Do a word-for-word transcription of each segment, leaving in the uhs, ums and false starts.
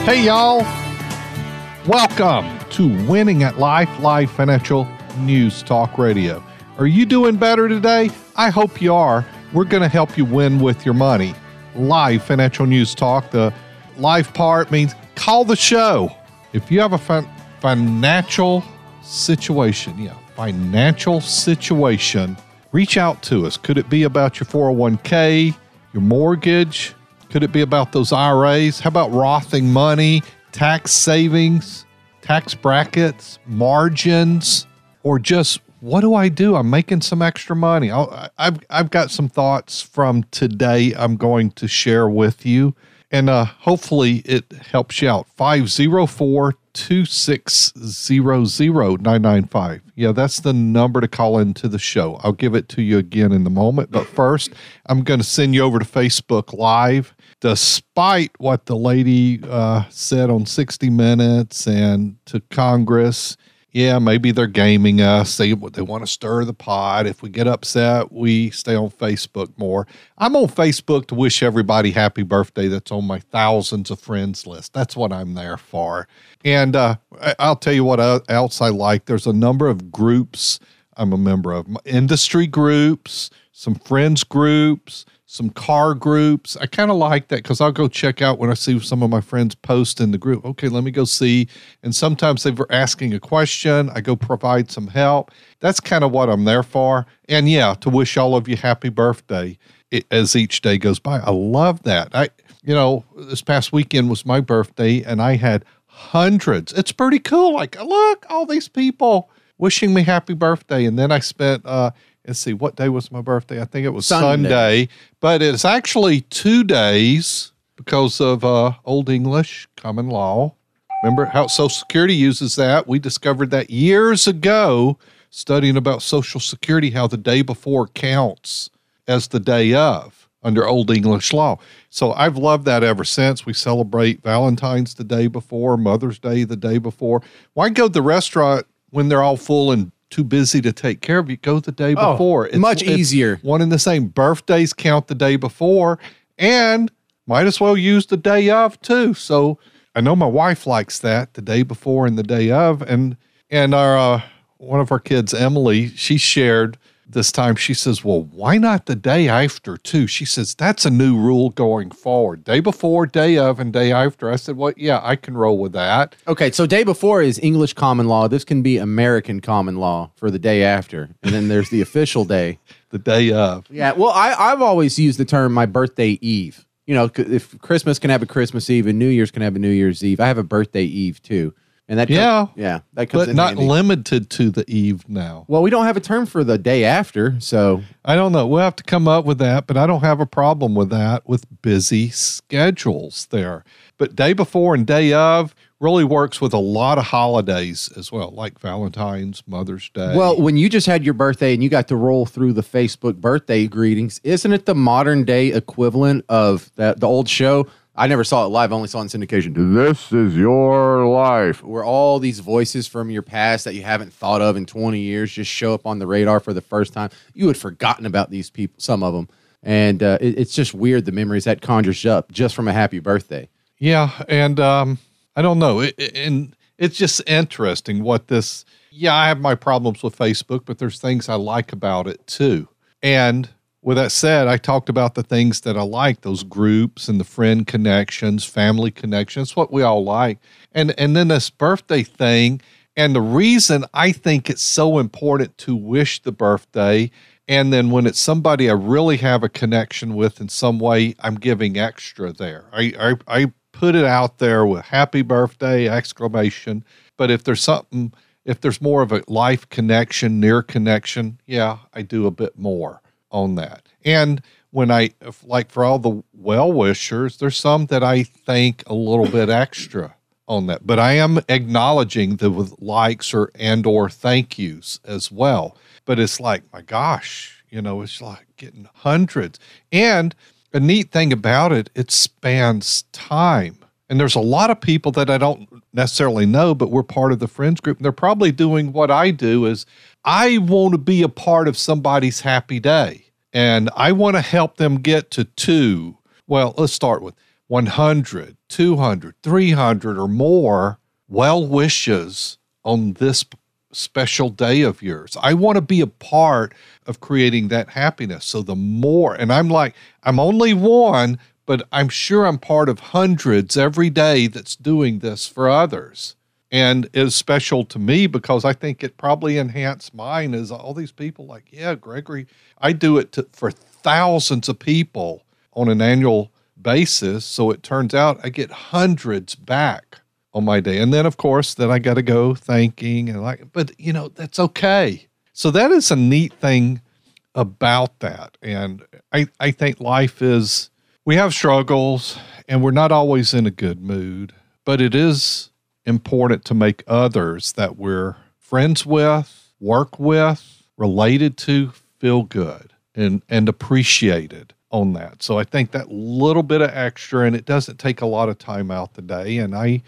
Hey, y'all. Welcome to Winning at Life, Live Financial News Talk Radio. Are you doing better today? I hope you are. We're going to help you win with your money. Live Financial News Talk. The live part means call the show. If you have a fin- financial situation, yeah, financial situation, reach out to us. Could it be about your four oh one k, your mortgage? Could it be about those I R As? How about Rothing money, tax savings, tax brackets, margins, or just what do I do? I'm making some extra money. I'll, I've I've got some thoughts from today I'm going to share with you, and uh, hopefully it helps you out. five oh four, two six zero, zero nine nine five. Yeah, that's the number to call into the show. I'll give it to you again in the moment, but first, I'm going to send you over to Facebook Live. Despite what the lady uh, said on sixty minutes and to Congress, yeah, maybe they're gaming us. They, they want to stir the pot. If we get upset, we stay on Facebook more. I'm on Facebook to wish everybody happy birthday that's on my thousands of friends list. That's what I'm there for. And uh, I'll tell you what else I like. There's a number of groups I'm a member of. Industry groups, some friends groups, some car groups. I kind of like that because I'll go check out when I see some of my friends post in the group. Okay, let me go see. And sometimes they were asking a question. I go provide some help. That's kind of what I'm there for. And yeah, to wish all of you happy birthday as each day goes by. I love that. I, you know, this past weekend was my birthday and I had hundreds. It's pretty cool. Like, look, all these people wishing me happy birthday. And then I spent, uh, let's see, what day was my birthday? I think it was Sunday, Sunday but it's actually two days because of uh, Old English common law. Remember how Social Security uses that? We discovered that years ago, studying about Social Security, how the day before counts as the day of under Old English law. So I've loved that ever since. We celebrate Valentine's the day before, Mother's Day the day before. Why go to the restaurant when they're all full and too busy to take care of you? Go the day before. Oh, it's much easier. It's one and the same. Birthdays count the day before, and might as well use the day of too. So I know my wife likes that, the day before and the day of. And and our uh, one of our kids, Emily, she shared this time. She says, "Well, why not the day after too?" She says that's a new rule going forward. Day before, day of, and day after. I said, "Well, yeah, I can roll with that." Okay, so day before is English common law. This can be American common law for the day after. And then there's the official day. The day of. Yeah, well, I, I've always used the term my birthday eve. You know, if Christmas can have a Christmas Eve and New Year's can have a New Year's Eve, I have a birthday eve too. And that yeah, comes, yeah, that comes but in not handy. limited to the eve now. Well, we don't have a term for the day after, so I don't know. We'll have to come up with that, but I don't have a problem with that with busy schedules there. But day before and day of really works with a lot of holidays as well, like Valentine's, Mother's Day. Well, when you just had your birthday and you got to roll through the Facebook birthday greetings, isn't it the modern day equivalent of that the old show? I never saw it live, I only saw it in syndication. This is your life. Where all these voices from your past that you haven't thought of in twenty years just show up on the radar for the first time. You had forgotten about these people, some of them. And uh, it, it's just weird, the memories that conjures up just from a happy birthday. Yeah, and um, I don't know. It, it, and it's just interesting what this, yeah, I have my problems with Facebook, but there's things I like about it too. And with that said, I talked about the things that I like, those groups and the friend connections, family connections, what we all like. And and then this birthday thing, and the reason I think it's so important to wish the birthday, and then when it's somebody I really have a connection with in some way, I'm giving extra there. I I, I put it out there with happy birthday, exclamation. But if there's something, if there's more of a life connection, near connection, yeah, I do a bit more on that. And when I, like for all the well-wishers, there's some that I think a little bit extra on that. But I am acknowledging the with likes or and or thank yous as well. But it's like, my gosh, you know, it's like getting hundreds. And a neat thing about it, it spans time. And there's a lot of people that I don't necessarily know, but we're part of the friends group. And they're probably doing what I do is I want to be a part of somebody's happy day. And I want to help them get to two. Well, let's start with one hundred, two hundred, three hundred or more well wishes on this special day of yours. I want to be a part of creating that happiness. So the more, and I'm like, I'm only one, but I'm sure I'm part of hundreds every day that's doing this for others. And it's special to me because I think it probably enhanced mine as all these people like, yeah, Gregory, I do it to, for thousands of people on an annual basis. So it turns out I get hundreds back on my day. And then of course, then I got to go thanking and like, but you know, that's okay. So that is a neat thing about that. And I, I think life is, we have struggles and we're not always in a good mood, but it is important to make others that we're friends with, work with, related to feel good and, and appreciated on that. So I think that little bit of extra, and it doesn't take a lot of time out the day. And I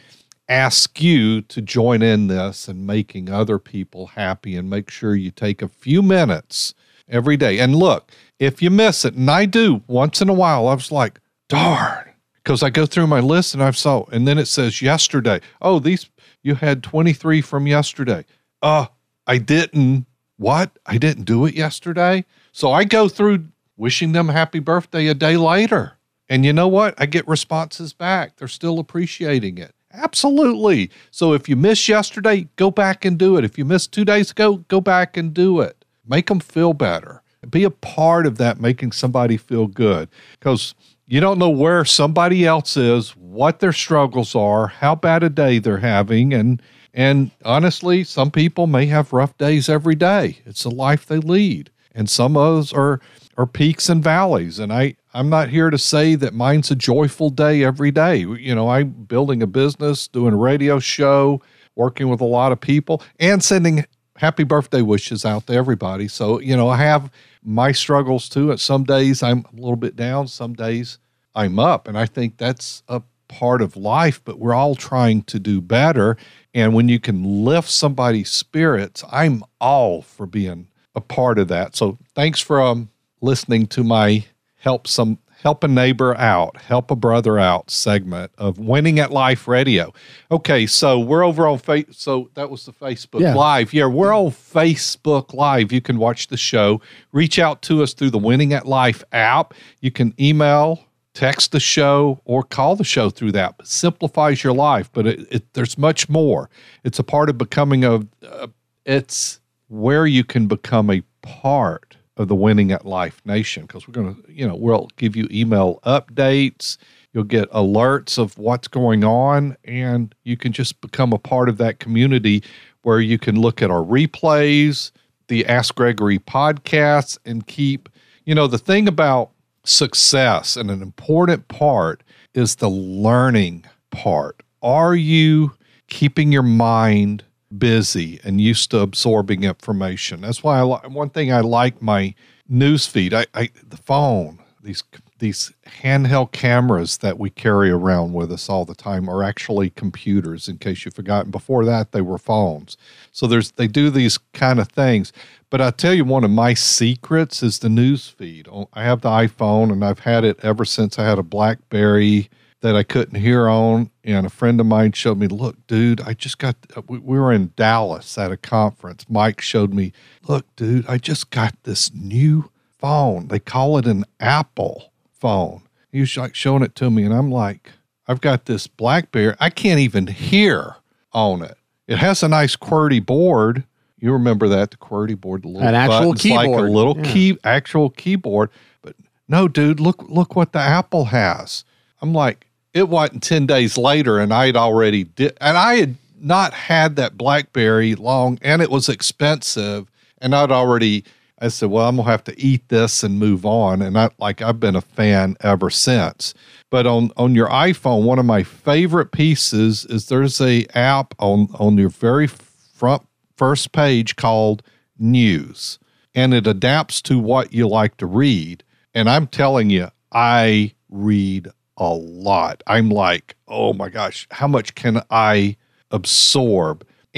ask you to join in this and making other people happy, and make sure you take a few minutes every day. And look, if you miss it, and I do once in a while, I was like, darn, because I go through my list and I saw, and then it says yesterday, oh, these, you had twenty-three from yesterday. Uh, I didn't, what? I didn't do it yesterday. So I go through wishing them happy birthday a day later. And you know what? I get responses back. They're still appreciating it. Absolutely. So if you missed yesterday, go back and do it. If you missed two days ago, go back and do it. Make them feel better. Be a part of that, making somebody feel good. Because you don't know where somebody else is, what their struggles are, how bad a day they're having. And, and honestly, some people may have rough days every day. It's the life they lead. And some of those are, are peaks and valleys. And I, I'm not here to say that mine's a joyful day every day. You know, I'm building a business, doing a radio show, working with a lot of people, and sending happy birthday wishes out to everybody. So, you know, I have my struggles too. And some days I'm a little bit down, some days I'm up. And I think that's a part of life, but we're all trying to do better. And when you can lift somebody's spirits, I'm all for being a part of that. So thanks for um, listening to my help some help a neighbor out, help a brother out segment of Winning at Life Radio. Okay, so we're over on face. So that was the Facebook yeah. Live. Yeah, we're on Facebook Live. You can watch the show. Reach out to us through the Winning at Life app. You can email, text the show, or call the show through that. It simplifies your life, but it, it, there's much more. It's a part of becoming a. Uh, it's where you can become a part of the Winning at Life Nation, because we're going to, you know, we'll give you email updates. You'll get alerts of what's going on, and you can just become a part of that community where you can look at our replays, the Ask Gregory podcasts, and keep, you know, the thing about success, and an important part is the learning part. Are you keeping your mind busy and used to absorbing information? That's why I li- one thing I like my news feed. I, I the phone, these these handheld cameras that we carry around with us all the time are actually computers, in case you've forgotten. Before that, they were phones. So there's they do these kind of things. But I tell you, one of my secrets is the news feed. I have the iPhone, and I've had it ever since I had a BlackBerry that I couldn't hear on. And a friend of mine showed me, look, dude, I just got, we, we were in Dallas at a conference. Mike showed me, look, dude, I just got this new phone. They call it an Apple phone. He was like showing it to me, and I'm like, I've got this BlackBerry. I can't even hear on it. It has a nice QWERTY board. You remember that, the QWERTY board, the little an actual buttons, keyboard. like a little yeah. key, actual keyboard. But no, dude, look, look what the Apple has. I'm like, it wasn't ten days later, and I'd already did, and I had not had that BlackBerry long, and it was expensive, and I'd already, I said, well, I'm gonna have to eat this and move on. And I, like, I've been a fan ever since. But on, on your iPhone, one of my favorite pieces is there's a app on, on your very front first page called News, and it adapts to what you like to read. And I'm telling you, I read a lot. I'm like, oh my gosh, how much can I absorb?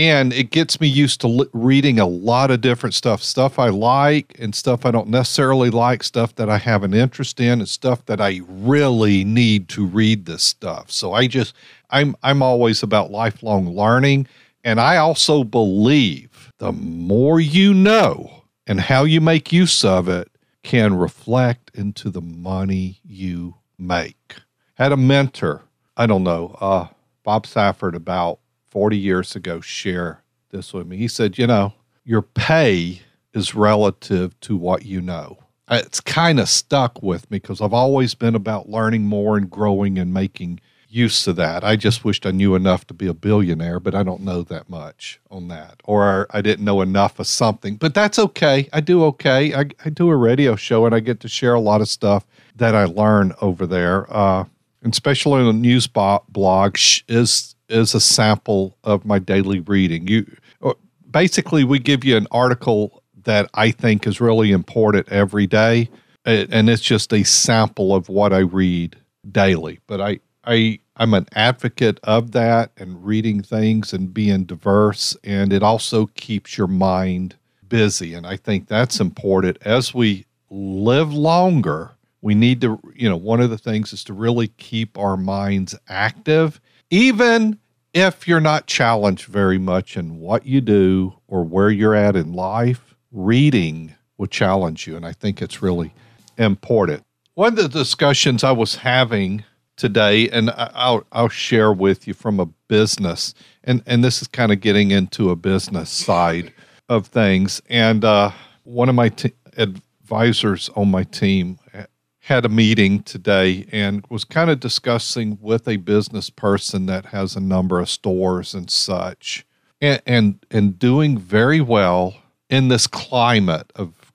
And it gets me used to li- reading a lot of different stuff, stuff I like and stuff I don't necessarily like, stuff that I have an interest in and stuff that I really need to read this stuff. So I just, I'm, I'm always about lifelong learning. And I also believe the more you know and how you make use of it can reflect into the money you make. Had a mentor, I don't know, uh, Bob Safford, about forty years ago, share this with me. He said, you know, your pay is relative to what you know. It's kind of stuck with me because I've always been about learning more and growing and making use of that. I just wished I knew enough to be a billionaire, but I don't know that much on that. Or I didn't know enough of something, but that's okay. I do okay. I, I do a radio show and I get to share a lot of stuff that I learn over there. Uh, and especially on the news blog is is a sample of my daily reading. You basically, we give you an article that I think is really important every day, and it's just a sample of what I read daily. But I, I, I'm an advocate of that and reading things and being diverse, and it also keeps your mind busy. And I think that's important. As we live longer, we need to, you know, one of the things is to really keep our minds active, even if you're not challenged very much in what you do or where you're at in life. Reading will challenge you, and I think it's really important. One of the discussions I was having today, and I'll, I'll share with you from a business, and, and this is kind of getting into a business side of things, and uh, one of my t- advisors on my team had a meeting today and was kind of discussing with a business person that has a number of stores and such, and and, and doing very well in this climate of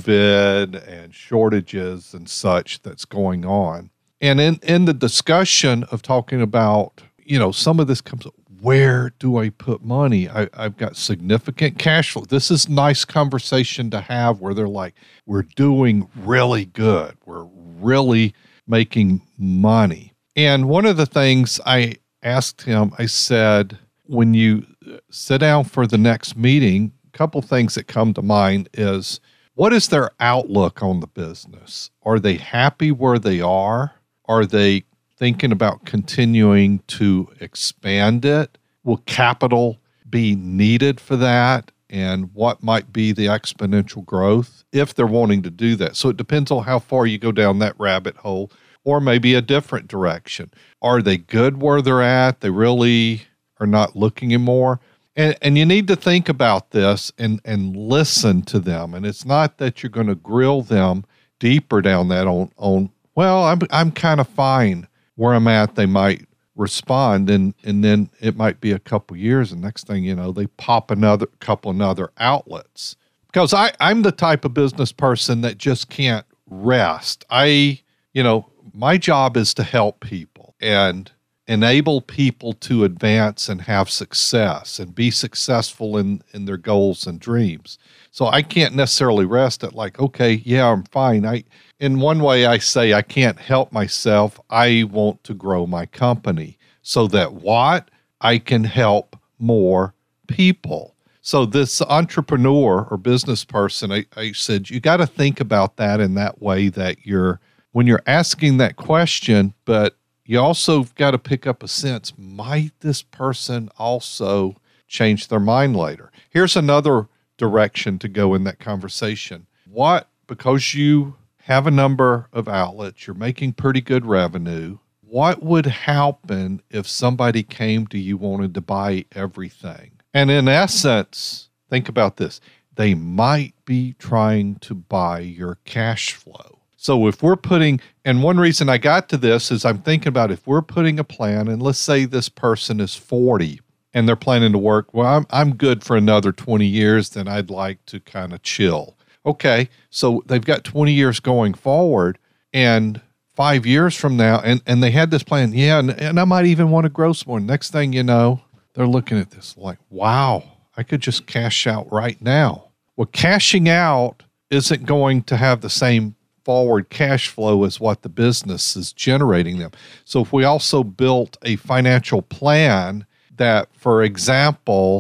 COVID and shortages and such that's going on. And in, in the discussion of talking about, you know, some of this comes up, where do I put money? I, I've got significant cash flow. This is nice conversation to have where they're like, we're doing really good. We're really making money. And one of the things I asked him, I said, when you sit down for the next meeting, a couple things that come to mind is, what is their outlook on the business? Are they happy where they are? Are they thinking about continuing to expand it? Will capital be needed for that? And what might be the exponential growth if they're wanting to do that? So it depends on how far you go down that rabbit hole, or maybe a different direction. Are they good where they're at? They really are not looking anymore. And, and you need to think about this and, and listen to them. And it's not that you're going to grill them deeper down that on, on well, I'm I'm kind of fine where I'm at. They might respond, and, and then it might be a couple years, and next thing you know, they pop another couple of other outlets. Because I, I'm the type of business person that just can't rest. I, you know, my job is to help people and enable people to advance and have success and be successful in, in their goals and dreams. So I can't necessarily rest at like, okay, yeah, I'm fine. I, in one way I say I can't help myself. I want to grow my company so that what? I can help more people. So this entrepreneur or business person, I, I said, you got to think about that in that way, that you're, when you're asking that question, but you also got to pick up a sense, might this person also change their mind later? Here's another direction to go in that conversation. What, because you have a number of outlets, you're making pretty good revenue, what would happen if somebody came to you wanted to buy everything? And in essence, think about this. They might be trying to buy your cash flow. So if we're putting, and one reason I got to this is I'm thinking about if we're putting a plan, and let's say this person is forty and they're planning to work, well, I'm, I'm good for another twenty years, then I'd like to kind of chill. Okay, so they've got twenty years going forward, and five years from now, and, and they had this plan, yeah, and, and I might even want to grow some more. Next thing you know, they're looking at this like, wow, I could just cash out right now. Well, cashing out isn't going to have the same forward cash flow as what the business is generating them. So if we also built a financial plan that, for example,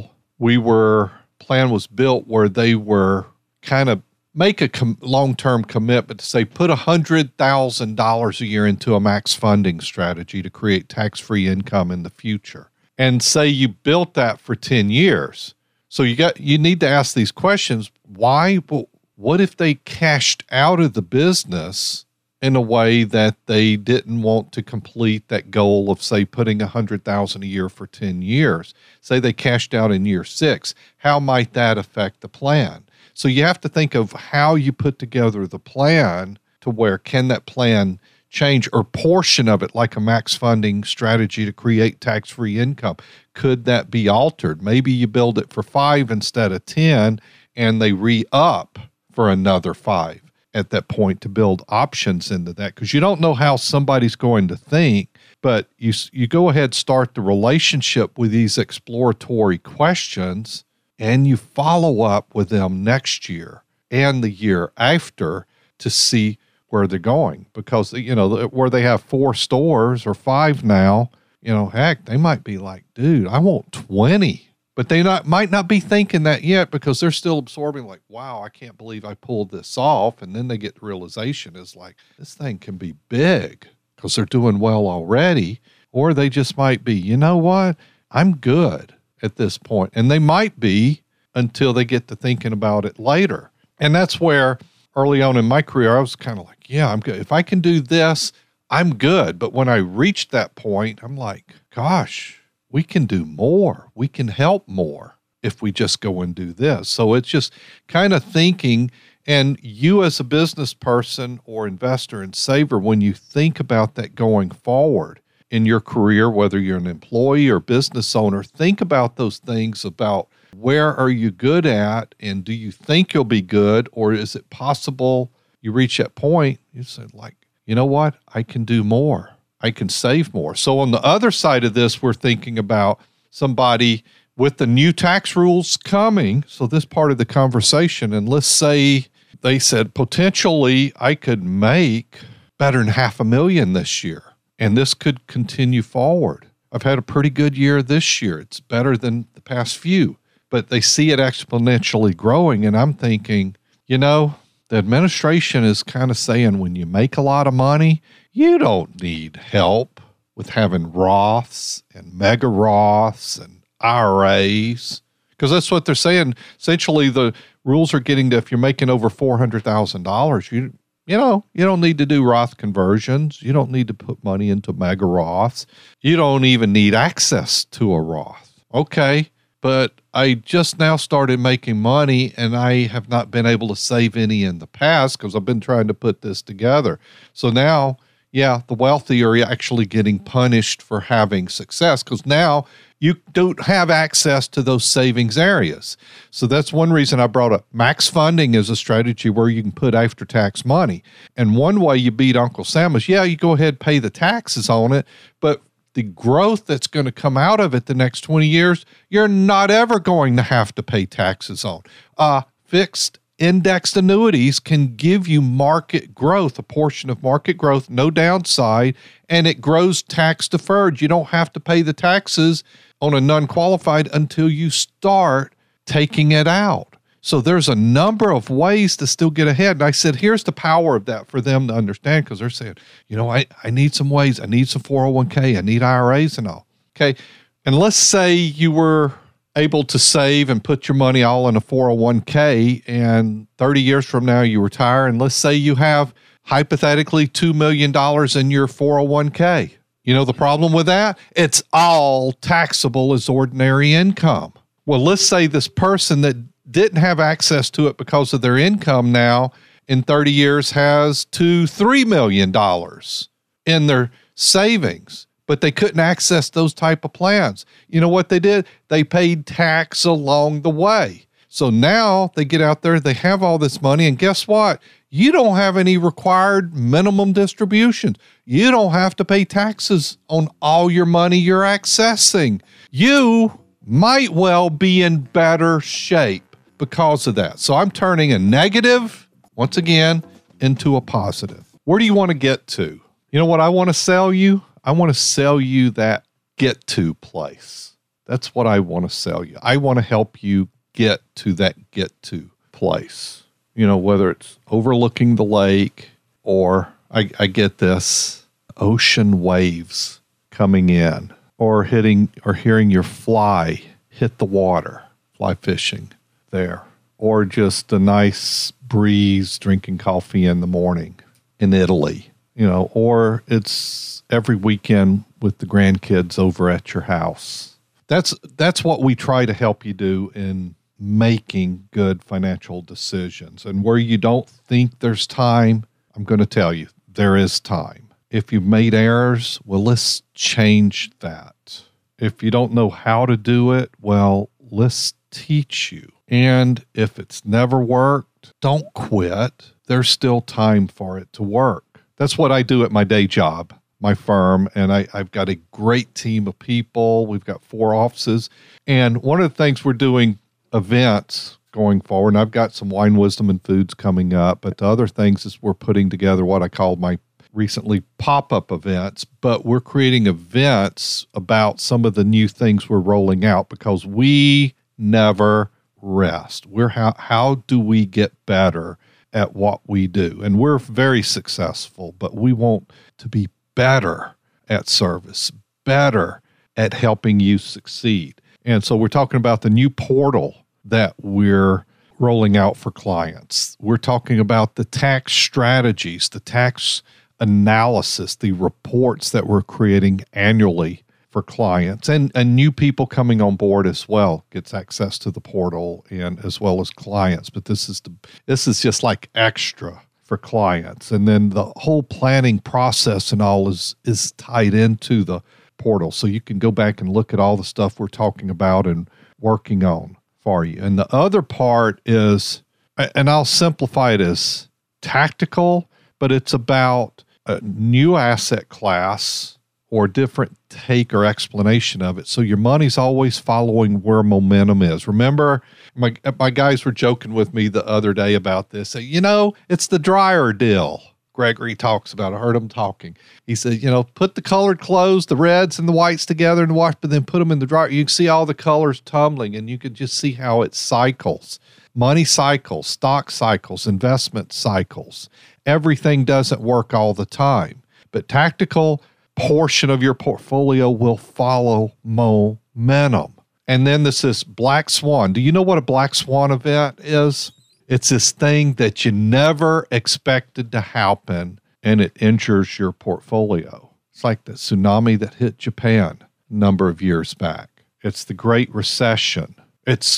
we were, plan was built where they were kind of make a com- long-term commitment to say, put one hundred thousand dollars a year into a max funding strategy to create tax-free income in the future. And say you built that for ten years. So you got, you need to ask these questions. Why? Well, what if they cashed out of the business in a way that they didn't want to complete that goal of, say, putting one hundred thousand dollars a year for ten years? Say they cashed out in year six. How might that affect the plan? So you have to think of how you put together the plan to where can that plan change, or portion of it, like a max funding strategy to create tax-free income. Could that be altered? Maybe you build it for five instead of ten, and they re-up for another five at that point to build options into that, because you don't know how somebody's going to think, but you you go ahead, start the relationship with these exploratory questions, and you follow up with them next year and the year after to see where they're going. Because, you know, where they have four stores or five now, you know, heck, they might be like, dude, I want twenty. But they not might not be thinking that yet, because they're still absorbing like, wow, I can't believe I pulled this off. And then they get the realization is like, this thing can be big because they're doing well already. Or they just might be, you know what, I'm good at this point. And they might be until they get to thinking about it later. And that's where early on in my career, I was kind of like, yeah, I'm good. If I can do this, I'm good. But when I reached that point, I'm like, gosh, we can do more. We can help more if we just go and do this. So it's just kind of thinking, and you as a business person or investor and saver, when you think about that going forward in your career, whether you're an employee or business owner, think about those things about where are you good at, and do you think you'll be good, or is it possible you reach that point, you said like, you know what, I can do more. I can save more. So on the other side of this, we're thinking about somebody with the new tax rules coming. So this part of the conversation, and let's say they said, potentially I could make better than half a million this year, and this could continue forward. I've had a pretty good year this year. It's better than the past few, but they see it exponentially growing. And I'm thinking, you know, the administration is kind of saying when you make a lot of money, you don't need help with having Roths and mega Roths and I R As, because that's what they're saying. Essentially, the rules are getting to, if you're making over four hundred thousand dollars, you you know, you don't need to do Roth conversions. You don't need to put money into mega Roths. You don't even need access to a Roth. Okay, but I just now started making money, and I have not been able to save any in the past because I've been trying to put this together. So now, yeah, the wealthy are actually getting punished for having success, because now you don't have access to those savings areas. So that's one reason I brought up max funding as a strategy where you can put after-tax money. And one way you beat Uncle Sam is, yeah, you go ahead and pay the taxes on it, but the growth that's going to come out of it the next twenty years, you're not ever going to have to pay taxes on. Uh, fixed indexed annuities can give you market growth, a portion of market growth, no downside, and it grows tax deferred. You don't have to pay the taxes on a non-qualified until you start taking it out. So there's a number of ways to still get ahead. And I said, here's the power of that for them to understand, because they're saying, you know, I, I need some ways. I need some four oh one k. I need I R As and all. Okay. And let's say you were able to save and put your money all in a four oh one k, and thirty years from now you retire, and let's say you have hypothetically two million dollars in your four oh one k. You know the problem with that? It's all taxable as ordinary income. Well, let's say this person that didn't have access to it because of their income now in thirty years has two, three million dollars in their savings, but they couldn't access those type of plans. You know what they did? They paid tax along the way. So now they get out there, they have all this money, and guess what? You don't have any required minimum distributions. You don't have to pay taxes on all your money you're accessing. You might well be in better shape because of that. So I'm turning a negative, once again, into a positive. Where do you want to get to? You know what I want to sell you? I want to sell you that get to place. That's what I want to sell you. I want to help you get to that get to place. You know, whether it's overlooking the lake or I, I get this ocean waves coming in or hitting or hearing your fly hit the water, fly fishing there, or just a nice breeze drinking coffee in the morning in Italy, you know, or it's every weekend with the grandkids over at your house. That's that's what we try to help you do in making good financial decisions. And where you don't think there's time, I'm going to tell you, there is time. If you've made errors, well, let's change that. If you don't know how to do it, well, let's teach you. And if it's never worked, don't quit. There's still time for it to work. That's what I do at my day job, my firm, and I, I've got a great team of people. We've got four offices. And one of the things we're doing events going forward, and I've got some Wine, Wisdom, and Foods coming up, but the other things is we're putting together what I call my recently pop-up events, but we're creating events about some of the new things we're rolling out because we never rest. We're how, how do we get better at what we do? And we're very successful, but we want to be better at service, better at helping you succeed. And so we're talking about the new portal that we're rolling out for clients. We're talking about the tax strategies, the tax analysis, the reports that we're creating annually for clients, and, and new people coming on board as well gets access to the portal and as well as clients. But this is the, this is just like extra for clients. And then the whole planning process and all is is tied into the portal. So you can go back and look at all the stuff we're talking about and working on for you. And the other part is, and I'll simplify it as tactical, but it's about a new asset class or different take or explanation of it. So your money's always following where momentum is. Remember, my my guys were joking with me the other day about this. Say, you know, it's the dryer deal. Gregory talks about it. I heard him talking. He said, you know, put the colored clothes, the reds and the whites together and wash, but then put them in the dryer. You can see all the colors tumbling and you can just see how it cycles. Money cycles, stock cycles, investment cycles. Everything doesn't work all the time, but tactical portion of your portfolio will follow momentum. And then this is Black Swan. Do you know what a Black Swan event is? It's this thing that you never expected to happen, and it injures your portfolio. It's like the tsunami that hit Japan a number of years back. It's the Great Recession. It's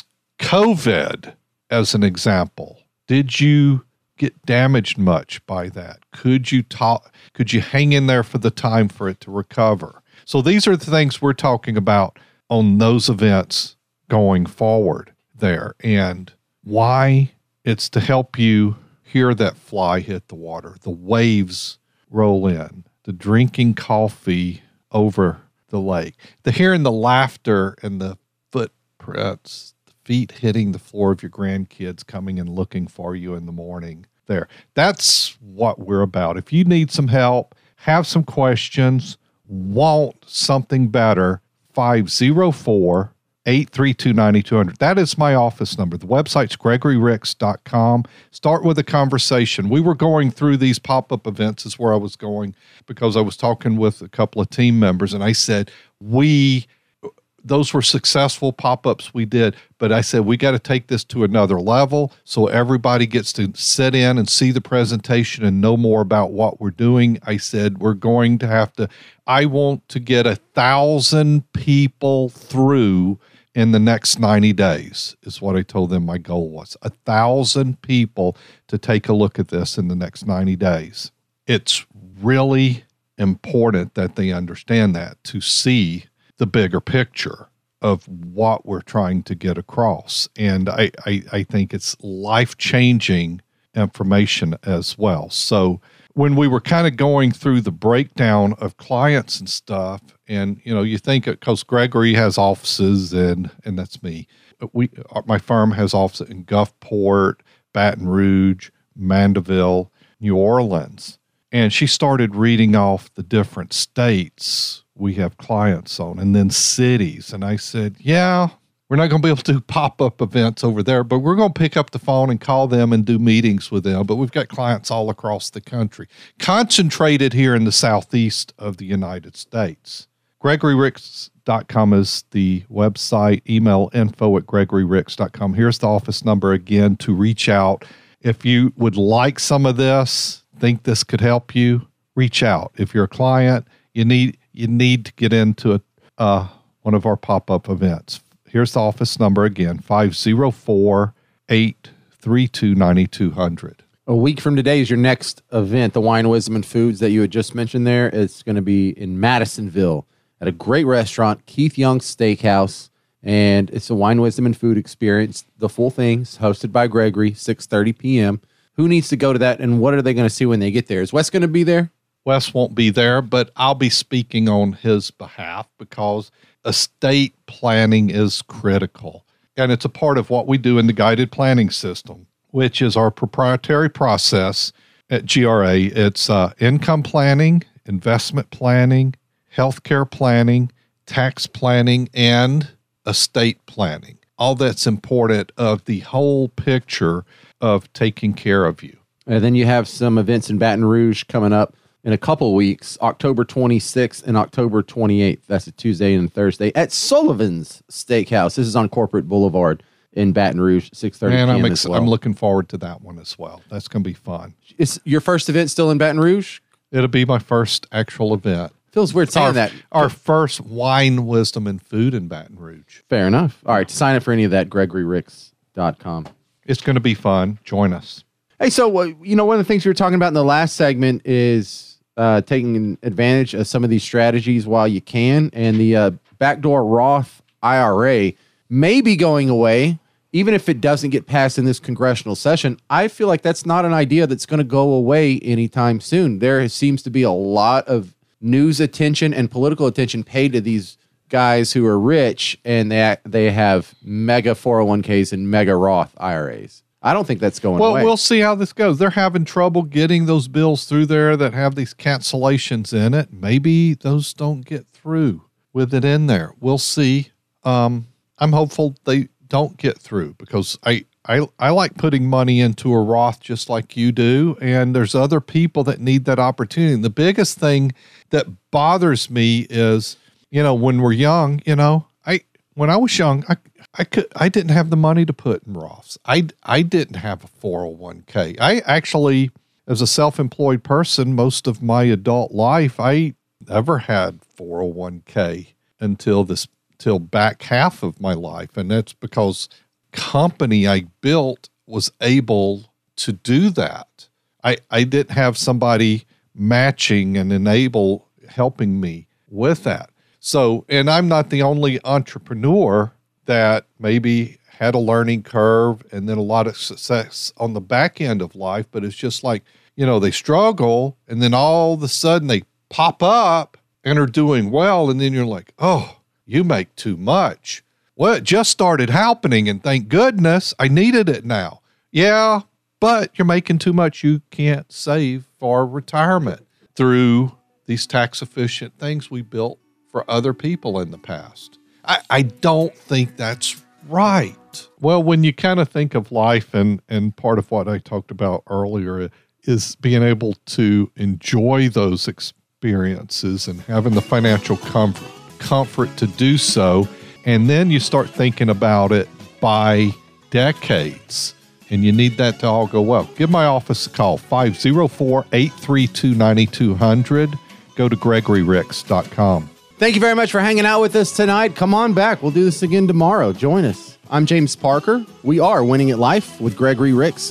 COVID, as an example. Did you get damaged much by that? Could you talk, could you hang in there for the time for it to recover? So these are the things we're talking about on those events going forward there. And why? It's to help you hear that fly hit the water, the waves roll in, the drinking coffee over the lake, the hearing the laughter and the footprints, the feet hitting the floor of your grandkids coming and looking for you in the morning there. That's what we're about. If you need some help, have some questions, want something better, five oh four, eight three two, nine two zero zero. That is my office number. The website's gregory ricks dot com. Start with a conversation. We were going through these pop-up events is where I was going because I was talking with a couple of team members and I said, we, those were successful pop-ups we did, but I said, we got to take this to another level so everybody gets to sit in and see the presentation and know more about what we're doing. I said, we're going to have to, I want to get a thousand people through in the next ninety days is what I told them my goal was. A thousand people to take a look at this in the next ninety days. It's really important that they understand that, to see the bigger picture of what we're trying to get across. And I, I, I think it's life-changing information as well. So when we were kind of going through the breakdown of clients and stuff, and, you know, you think, because Gregory has offices, and and that's me. We, my firm has offices in Gulfport, Baton Rouge, Mandeville, New Orleans. And she started reading off the different states we have clients on, and then cities. And I said, yeah, we're not going to be able to do pop-up events over there, but we're going to pick up the phone and call them and do meetings with them. But we've got clients all across the country, concentrated here in the southeast of the United States. Gregory Ricks dot com is the website. Email info at Gregory Ricks dot com. Here's the office number again to reach out. If you would like some of this, think this could help you, reach out. If you're a client, you need you need to get into a, uh, one of our pop-up events. Here's the office number again, five oh four, eight three two, nine two zero zero. A week from today is your next event, the Wine, Wisdom, and Foods that you had just mentioned there. It's going to be in Madisonville at a great restaurant, Keith Young's Steakhouse, and it's a wine, wisdom, and food experience. The full thing's hosted by Gregory, six thirty p.m. Who needs to go to that, and what are they going to see when they get there? Is Wes going to be there? Wes won't be there, but I'll be speaking on his behalf because estate planning is critical. And it's a part of what we do in the guided planning system, which is our proprietary process at G R A. It's uh, income planning, investment planning, healthcare planning, tax planning, and estate planning. All that's important of the whole picture of taking care of you. And then you have some events in Baton Rouge coming up in a couple of weeks, October twenty-sixth and October twenty-eighth. That's a Tuesday and Thursday at Sullivan's Steakhouse. This is on Corporate Boulevard in Baton Rouge, six thirty p.m. And I'm, as ex- well. I'm looking forward to that one as well. That's going to be fun. Is your first event still in Baton Rouge? It'll be my first actual event. Feels weird saying our, that. Our first wine, wisdom, and food in Baton Rouge. Fair enough. All right, to sign up for any of that, Gregory Ricks dot com. It's going to be fun. Join us. Hey, so, uh, you know, one of the things we were talking about in the last segment is uh, taking advantage of some of these strategies while you can. And the uh, backdoor Roth I R A may be going away, even if it doesn't get passed in this congressional session. I feel like that's not an idea that's going to go away anytime soon. There seems to be a lot of news attention and political attention paid to these guys who are rich, and they they have mega four oh one k's and mega Roth I R As. I don't think that's going well, away. Well, we'll see how this goes. They're having trouble getting those bills through there that have these cancellations in it. Maybe those don't get through with it in there. We'll see. Um, I'm hopeful they don't get through because I, I, I like putting money into a Roth just like you do, and there's other people that need that opportunity. And the biggest thing that bothers me is, you know, when we're young, you know, I when I was young, I I could I didn't have the money to put in Roths. I I didn't have a four oh one k. I actually, as a self-employed person, most of my adult life, I never had four oh one k until this till back half of my life, and that's because company I built was able to do that. I I didn't have somebody matching and enable helping me with that. So, and I'm not the only entrepreneur that maybe had a learning curve and then a lot of success on the back end of life, but it's just like, you know, they struggle and then all of a sudden they pop up and are doing well. And then you're like, oh, you make too much. Well, it just started happening and thank goodness I needed it now. Yeah, but you're making too much. You can't save for retirement through these tax efficient things we built for other people in the past. I, I don't think that's right. Well, when you kind of think of life, and, and part of what I talked about earlier is being able to enjoy those experiences and having the financial comfort, comfort to do so. And then you start thinking about it by decades, and you need that to all go well. Give my office a call, five oh four, eight three two, nine two zero zero. Go to Gregory Ricks dot com. Thank you very much for hanging out with us tonight. Come on back. We'll do this again tomorrow. Join us. I'm James Parker. We are Winning at Life with Gregory Ricks.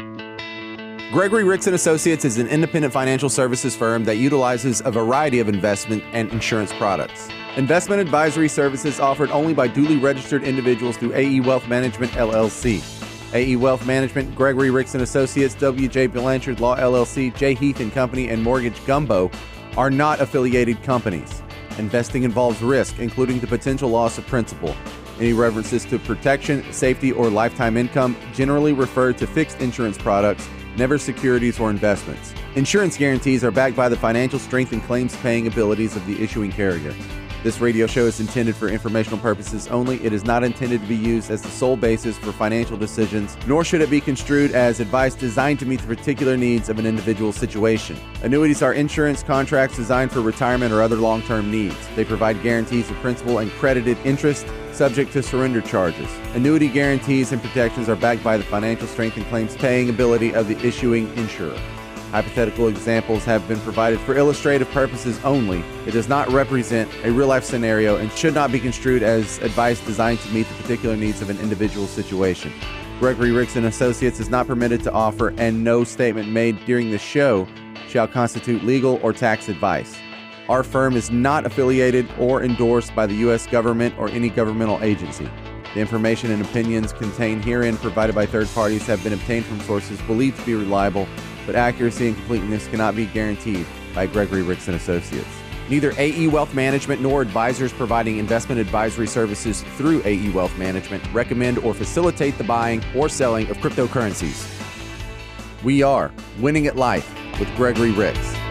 Gregory Ricks and Associates is an independent financial services firm that utilizes a variety of investment and insurance products. Investment advisory services offered only by duly registered individuals through A E Wealth Management, L L C. A E Wealth Management, Gregory Ricks and Associates, W J Blanchard Law, L L C, J Heath and Company, and Mortgage Gumbo are not affiliated companies. Investing involves risk, including the potential loss of principal. Any references to protection, safety, or lifetime income generally refer to fixed insurance products never securities or investments. Insurance guarantees are backed by the financial strength and claims paying abilities of the issuing carrier. This radio show is intended for informational purposes only. It is not intended to be used as the sole basis for financial decisions, nor should it be construed as advice designed to meet the particular needs of an individual situation. Annuities are insurance contracts designed for retirement or other long-term needs. They provide guarantees of principal and credited interest, subject to surrender charges. Annuity guarantees and protections are backed by the financial strength and claims paying ability of the issuing insurer. Hypothetical examples have been provided for illustrative purposes only. It does not represent a real-life scenario and should not be construed as advice designed to meet the particular needs of an individual situation. Gregory Ricks and Associates is not permitted to offer, and no statement made during the show shall constitute legal or tax advice. Our firm is not affiliated or endorsed by the U S government or any governmental agency. The information and opinions contained herein provided by third parties have been obtained from sources believed to be reliable, but accuracy and completeness cannot be guaranteed by Gregory Ricks and Associates. Neither A E Wealth Management nor advisors providing investment advisory services through A E Wealth Management recommend or facilitate the buying or selling of cryptocurrencies. We are Winning at Life with Gregory Ricks.